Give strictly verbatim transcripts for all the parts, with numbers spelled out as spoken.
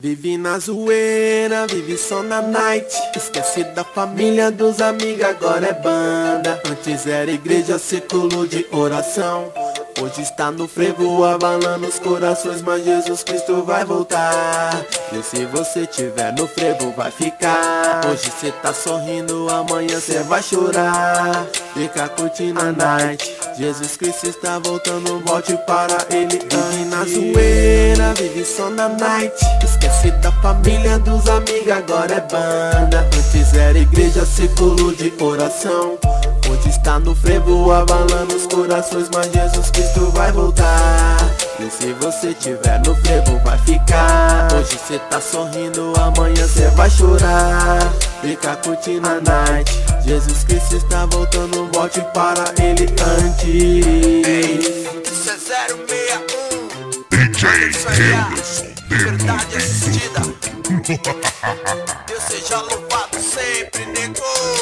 Vive na zoeira, vive só na night. Esquece da família, dos amigos, agora é banda. Antes era igreja, círculo de oração. Hoje está no frevo, abalando os corações, mas Jesus Cristo vai voltar. E se você tiver no frevo, vai ficar. Hoje cê tá sorrindo, amanhã cê vai chorar. Fica curtindo a night. Jesus Cristo está voltando, volte para Ele. Vive na zoeira, vive só na night. Esquece da família, dos amigos, agora é banda. Antes era igreja, círculo de oração. Hoje está no frevo, abalando os corações, mas Jesus Cristo vai voltar. E se você tiver no frevo, vai ficar. Hoje cê tá sorrindo, amanhã cê vai chorar. Fica curtindo a night. Jesus Cristo está voltando, volte para Ele antes. Ei, isso é zero seis um D J Liberdade assistida. Deus seja louvado sempre, nego.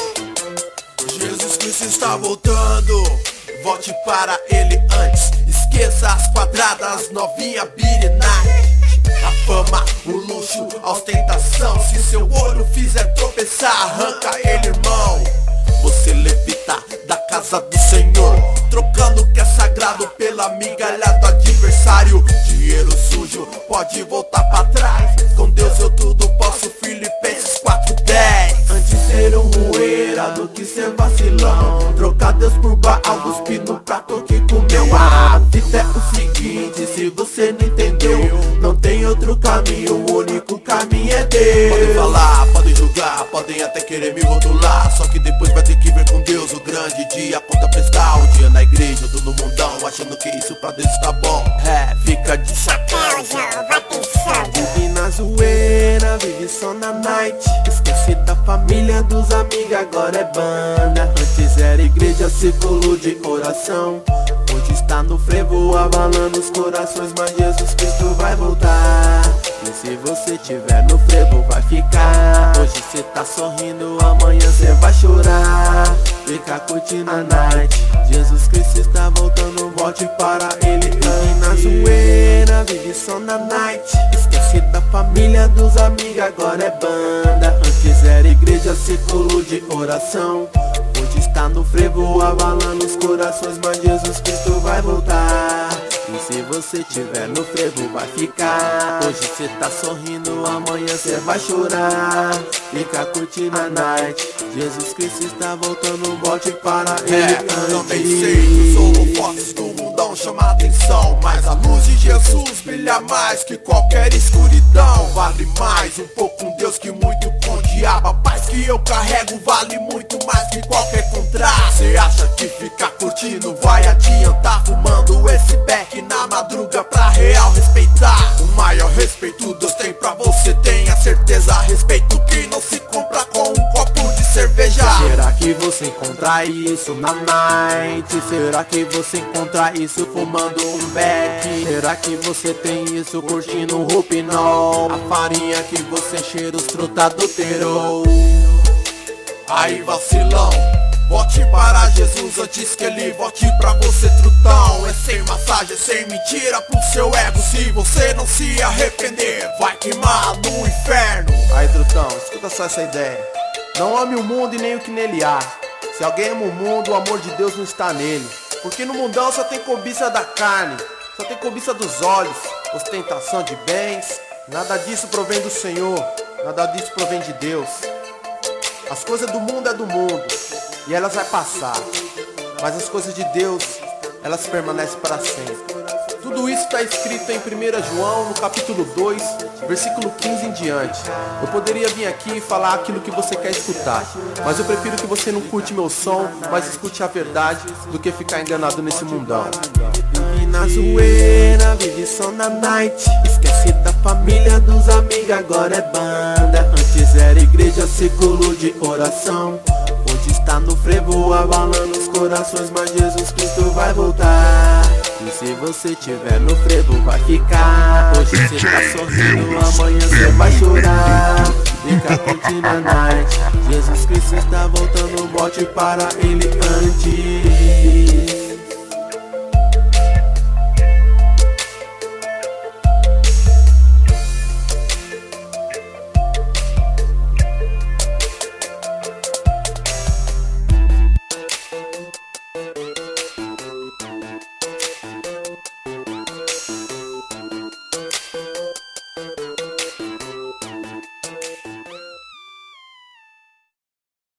Jesus Cristo está voltando, volte para Ele antes. Esqueça as quadradas, novinha birinai. A fama, o luxo, a ostentação. Se seu olho fizer tropeçar, arranca ele, irmão. Você levita da casa do Senhor, trocando o que é sagrado pela migalha do adversário. Dinheiro sujo pode voltar pra trás. Com Deus eu tudo posso, Filipenses quatro dez. Antes ser um rueira do que ser vacilão. Trocar Deus por Baal, cuspir no prato que comeu. A vida é o seguinte, se você não entendeu, não tem outro caminho, o único caminho é Deus. Podem falar, podem julgar, podem até querer me rotular, só que depois vai ter que ver com Deus. O grande dia, conta prestar. Um dia na igreja, eu tô no mundão, achando que isso pra Deus tá bom. É, fica de chapéu, Jeová pensando. Vive na zoeira, vive só na night. Esquece da família, dos amigos, agora é banda. Antes era igreja, círculo de oração. Hoje está no frevo, abalando os corações, mas Jesus Cristo vai voltar. E se você tiver no frevo, vai ficar. Hoje cê tá sorrindo, amanhã cê vai chorar. Fica curtindo a night. Jesus Cristo está voltando, volte para Ele. Vive na zoeira, vive só na night. Esquece da família, dos amigos, agora é banda. Antes era igreja, círculo de oração. Hoje está no frevo, abalando os corações, mas Jesus Cristo vai voltar. E se você tiver no frevo, vai ficar. Hoje cê tá sorrindo, amanhã cê vai chorar. Fica curtindo a night. Jesus Cristo está voltando, volte para Ele. É, também sei que os holofotes do mundão chamam a atenção, mas a luz de Jesus brilha mais que qualquer escuridão. Vale mais um pouco com Deus que muito com o diabo. A paz que eu carrego vale muito mais que qualquer contraste. Cê acha que ficar curtindo vai adiantar, fumando esse beck na madruga pra real respeitar? O maior respeito Deus tem pra você, tenha certeza. Respeito que não se compra com um copo de cerveja. Será que você encontra isso na night? Será que você encontra isso fumando um beck? Será que você tem isso curtindo um Roupinol? A farinha que você cheira os truta adulterou. Aí vacilão, volte para Jesus antes que Ele volte pra você, trutão. É sem massagem, é sem mentira pro seu ego. Se você não se arrepender, vai queimar no inferno. Aí trutão, escuta só essa ideia. Não ame o mundo e nem o que nele há. Se alguém ama o mundo, o amor de Deus não está nele. Porque no mundão só tem cobiça da carne, só tem cobiça dos olhos, ostentação de bens. Nada disso provém do Senhor, nada disso provém de Deus. As coisas do mundo é do mundo, e elas vai passar, mas as coisas de Deus, elas permanecem para sempre. Tudo isso está escrito em primeira João, no capítulo dois, versículo quinze em diante. Eu poderia vir aqui e falar aquilo que você quer escutar, mas eu prefiro que você não curte meu som, mas escute a verdade, do que ficar enganado nesse mundão. Vive na zoeira, vive só na night. Esquece da família, dos amigos, agora é banda. Antes era igreja, círculo de oração. Hoje está no frevo, abalando os corações, mas Jesus Cristo vai voltar. E se você tiver no frevo, vai ficar. Hoje cê tá sorrindo, amanhã cê vai chorar. Fica curtindo a night. Jesus Cristo está voltando, volte para Ele antes.